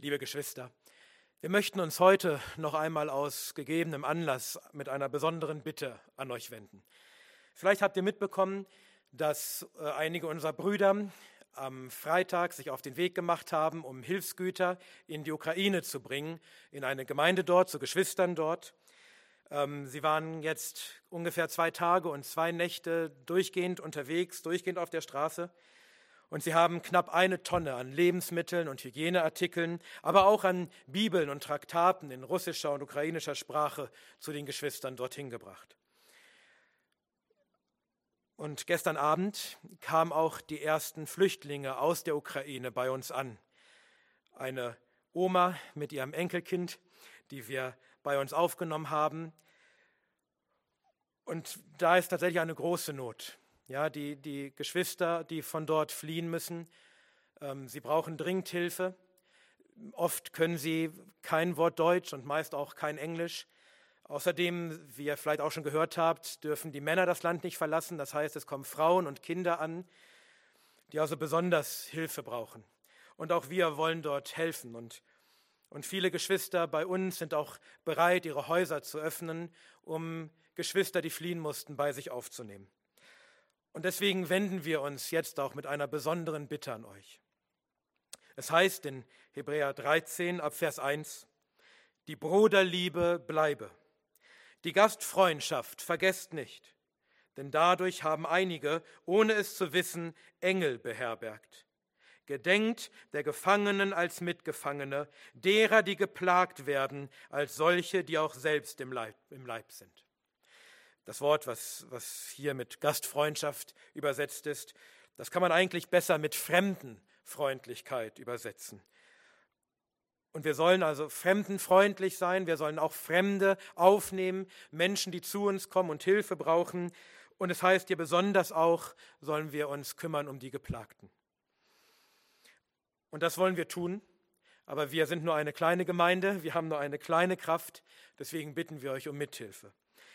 liebe Geschwister, wir möchten uns heute noch einmal aus gegebenem Anlass mit einer besonderen Bitte an euch wenden. Vielleicht habt ihr mitbekommen, dass einige unserer Brüder am Freitag sich auf den Weg gemacht haben, um Hilfsgüter in die Ukraine zu bringen, in eine Gemeinde dort, zu Geschwistern dort. Sie waren jetzt ungefähr 2 Tage und 2 Nächte durchgehend unterwegs, durchgehend auf der Straße. Und sie haben knapp 1 Tonne an Lebensmitteln und Hygieneartikeln, aber auch an Bibeln und Traktaten in russischer und ukrainischer Sprache zu den Geschwistern dorthin gebracht. Und gestern Abend kamen auch die ersten Flüchtlinge aus der Ukraine bei uns an. Eine Oma mit ihrem Enkelkind, die wir bei uns aufgenommen haben. Und da ist tatsächlich eine große Not. Ja, die Geschwister, die von dort fliehen müssen, sie brauchen dringend Hilfe. Oft können sie kein Wort Deutsch und meist auch kein Englisch. Außerdem, wie ihr vielleicht auch schon gehört habt, dürfen die Männer das Land nicht verlassen. Das heißt, es kommen Frauen und Kinder an, die also besonders Hilfe brauchen. Und auch wir wollen dort helfen. Und viele Geschwister bei uns sind auch bereit, ihre Häuser zu öffnen, um Geschwister, die fliehen mussten, bei sich aufzunehmen. Und deswegen wenden wir uns jetzt auch mit einer besonderen Bitte an euch. Es heißt in Hebräer 13 ab Vers 1, die Bruderliebe bleibe. Die Gastfreundschaft vergesst nicht, denn dadurch haben einige, ohne es zu wissen, Engel beherbergt. Gedenkt der Gefangenen als Mitgefangene, derer, die geplagt werden, als solche, die auch selbst im Leib sind. Das Wort, was hier mit Gastfreundschaft übersetzt ist, das kann man eigentlich besser mit Fremdenfreundlichkeit übersetzen. Und wir sollen also fremdenfreundlich sein, wir sollen auch Fremde aufnehmen, Menschen, die zu uns kommen und Hilfe brauchen. Und es heißt hier besonders auch, sollen wir uns kümmern um die Geplagten. Und das wollen wir tun, aber wir sind nur eine kleine Gemeinde, wir haben nur eine kleine Kraft, deswegen bitten wir euch um Mithilfe.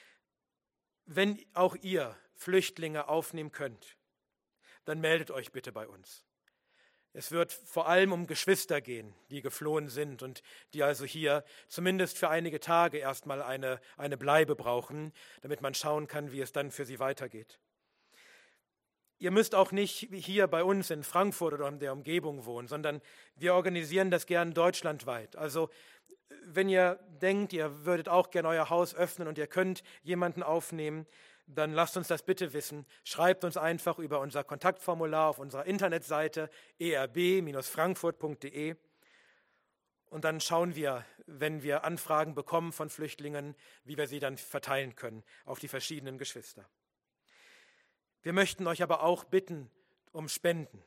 Wenn auch ihr Flüchtlinge aufnehmen könnt, dann meldet euch bitte bei uns. Es wird vor allem um Geschwister gehen, die geflohen sind und die also hier zumindest für einige Tage erstmal eine Bleibe brauchen, damit man schauen kann, wie es dann für sie weitergeht. Ihr müsst auch nicht hier bei uns in Frankfurt oder in der Umgebung wohnen, sondern wir organisieren das gern deutschlandweit. Also wenn ihr denkt, ihr würdet auch gern euer Haus öffnen und ihr könnt jemanden aufnehmen, dann lasst uns das bitte wissen. Schreibt uns einfach über unser Kontaktformular auf unserer Internetseite erb-frankfurt.de und dann schauen wir, wenn wir Anfragen bekommen von Flüchtlingen, wie wir sie dann verteilen können auf die verschiedenen Geschwister. Wir möchten euch aber auch bitten um Spenden.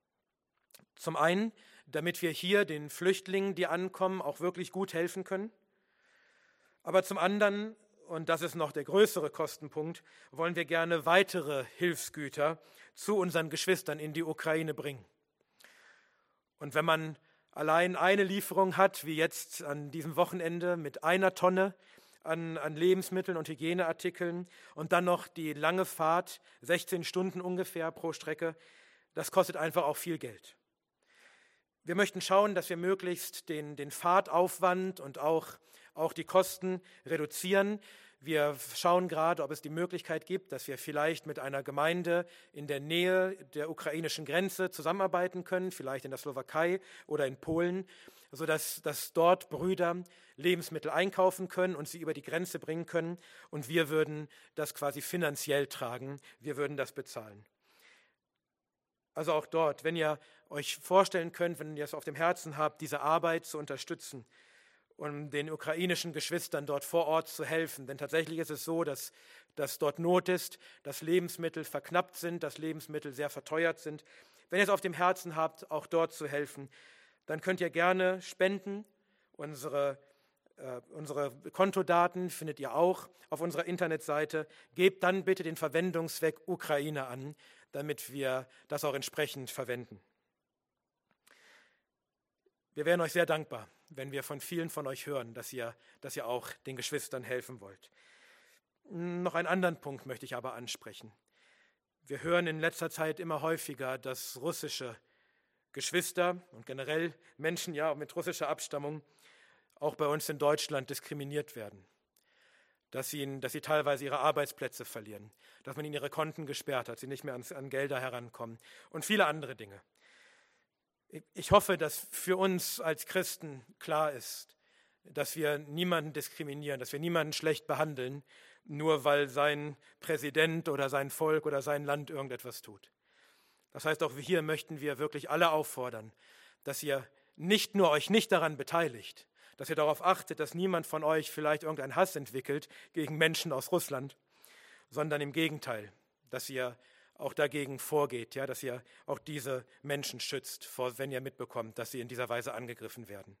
Zum einen, damit wir hier den Flüchtlingen, die ankommen, auch wirklich gut helfen können. Aber zum anderen, und das ist noch der größere Kostenpunkt, wollen wir gerne weitere Hilfsgüter zu unseren Geschwistern in die Ukraine bringen. Und wenn man allein eine Lieferung hat, wie jetzt an diesem Wochenende mit 1 Tonne an Lebensmitteln und Hygieneartikeln und dann noch die lange Fahrt, 16 Stunden ungefähr pro Strecke, das kostet einfach auch viel Geld. Wir möchten schauen, dass wir möglichst den Fahrtaufwand und auch die Kosten reduzieren. Wir schauen gerade, ob es die Möglichkeit gibt, dass wir vielleicht mit einer Gemeinde in der Nähe der ukrainischen Grenze zusammenarbeiten können, vielleicht in der Slowakei oder in Polen, sodass dort Brüder Lebensmittel einkaufen können und sie über die Grenze bringen können. Und wir würden das quasi finanziell tragen, wir würden das bezahlen. Also auch dort, wenn ihr euch vorstellen könnt, wenn ihr es auf dem Herzen habt, diese Arbeit zu unterstützen, um den ukrainischen Geschwistern dort vor Ort zu helfen. Denn tatsächlich ist es so, dass dort Not ist, dass Lebensmittel verknappt sind, dass Lebensmittel sehr verteuert sind. Wenn ihr es auf dem Herzen habt, auch dort zu helfen, dann könnt ihr gerne spenden. Unsere Kontodaten findet ihr auch auf unserer Internetseite. Gebt dann bitte den Verwendungszweck Ukraine an, damit wir das auch entsprechend verwenden. Wir wären euch sehr dankbar, wenn wir von vielen von euch hören, dass ihr auch den Geschwistern helfen wollt. Noch einen anderen Punkt möchte ich aber ansprechen. Wir hören in letzter Zeit immer häufiger, dass russische Geschwister und generell Menschen ja mit russischer Abstammung auch bei uns in Deutschland diskriminiert werden. Dass sie teilweise ihre Arbeitsplätze verlieren, dass man ihnen ihre Konten gesperrt hat, sie nicht mehr an Gelder herankommen und viele andere Dinge. Ich hoffe, dass für uns als Christen klar ist, dass wir niemanden diskriminieren, dass wir niemanden schlecht behandeln, nur weil sein Präsident oder sein Volk oder sein Land irgendetwas tut. Das heißt, auch hier möchten wir wirklich alle auffordern, dass ihr nicht nur euch nicht daran beteiligt, dass ihr darauf achtet, dass niemand von euch vielleicht irgendeinen Hass entwickelt gegen Menschen aus Russland, sondern im Gegenteil, dass ihr auch dagegen vorgeht, ja, dass ihr auch diese Menschen schützt, wenn ihr mitbekommt, dass sie in dieser Weise angegriffen werden.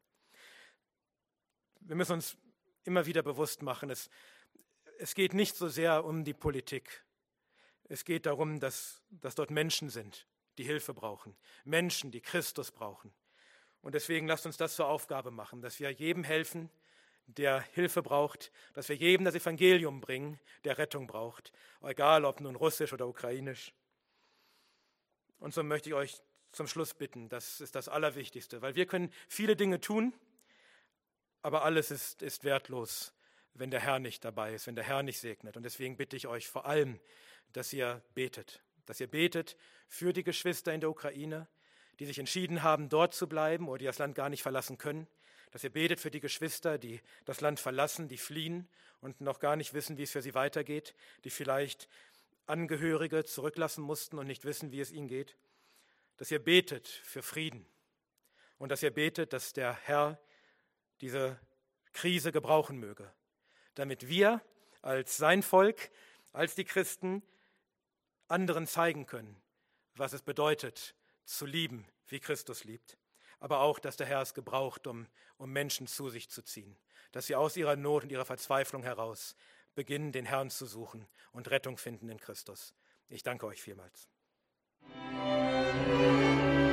Wir müssen uns immer wieder bewusst machen, es geht nicht so sehr um die Politik. Es geht darum, dass dort Menschen sind, die Hilfe brauchen, Menschen, die Christus brauchen. Und deswegen lasst uns das zur Aufgabe machen, dass wir jedem helfen, der Hilfe braucht, dass wir jedem das Evangelium bringen, der Rettung braucht, egal ob nun russisch oder ukrainisch. Und so möchte ich euch zum Schluss bitten, das ist das Allerwichtigste, weil wir können viele Dinge tun, aber alles ist wertlos, wenn der Herr nicht dabei ist, wenn der Herr nicht segnet. Und deswegen bitte ich euch vor allem, dass ihr betet für die Geschwister in der Ukraine, die sich entschieden haben, dort zu bleiben oder die das Land gar nicht verlassen können, dass ihr betet für die Geschwister, die das Land verlassen, die fliehen und noch gar nicht wissen, wie es für sie weitergeht, die vielleicht Angehörige zurücklassen mussten und nicht wissen, wie es ihnen geht, dass ihr betet für Frieden und dass ihr betet, dass der Herr diese Krise gebrauchen möge, damit wir als sein Volk, als die Christen anderen zeigen können, was es bedeutet, zu lieben, wie Christus liebt, aber auch, dass der Herr es gebraucht, um Menschen zu sich zu ziehen, dass sie aus ihrer Not und ihrer Verzweiflung heraus beginnen, den Herrn zu suchen und Rettung finden in Christus. Ich danke euch vielmals.